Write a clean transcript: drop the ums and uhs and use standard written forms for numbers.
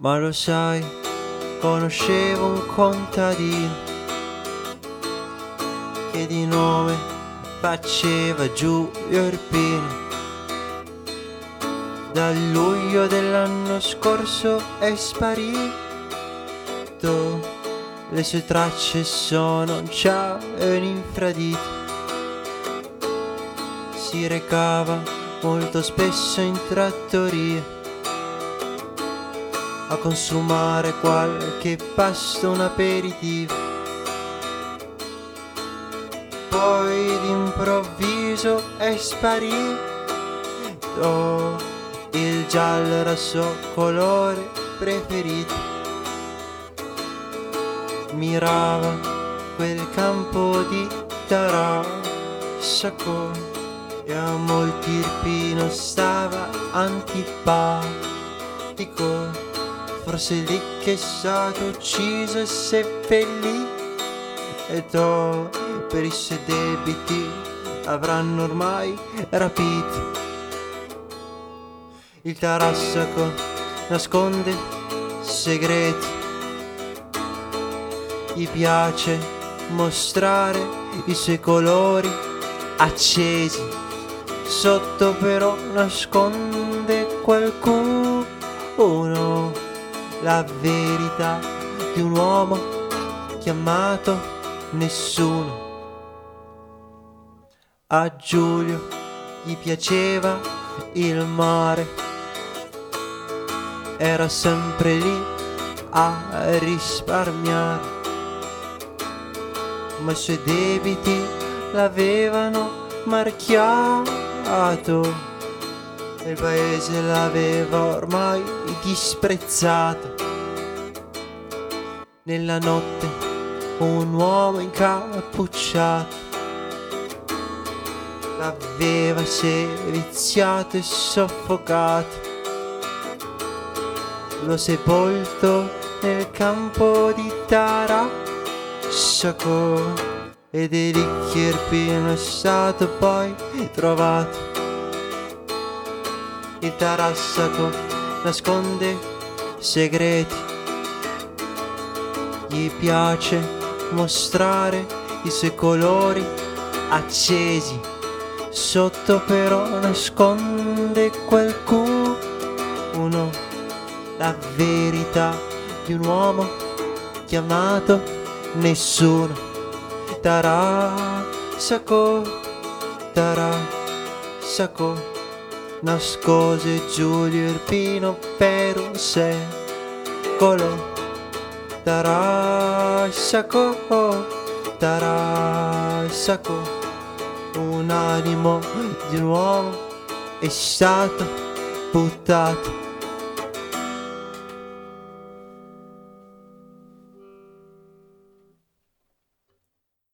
Ma lo sai, conoscevo un contadino che di nome faceva Giulio Irpino. Dal luglio dell'anno scorso è sparito, le sue tracce sono già un infradito. Si recava molto spesso in trattoria a consumare qualche pasto, un aperitivo. Poi d'improvviso è sparito, il giallo era il suo colore preferito. Mirava quel campo di Tarasco e a molti Irpino stava antipatico. Forse lì che è stato ucciso e seppellito, e per i suoi debiti avranno ormai rapito. Il Tarasco nasconde segreti, gli piace mostrare i suoi colori accesi, sotto però nasconde qualcuno, la verità di un uomo chiamato Nessuno. A Giulio gli piaceva il mare, era sempre lì a risparmiare, ma i suoi debiti l'avevano marchiato e il paese l'aveva ormai disprezzato. Nella notte un uomo incappucciato l'aveva seviziato e soffocato, lo sepolto nel campo di Tarasco, ed è lì che Irpino è stato poi trovato. Il Tarasco nasconde segreti, gli piace mostrare i suoi colori accesi, sotto però nasconde qualcuno, la verità di un uomo chiamato Nessuno. Tarasco, Tarasco, nascose Giulio Irpino per un secolo. Tarasco, Tarasco, un animo di un uomo è stato buttato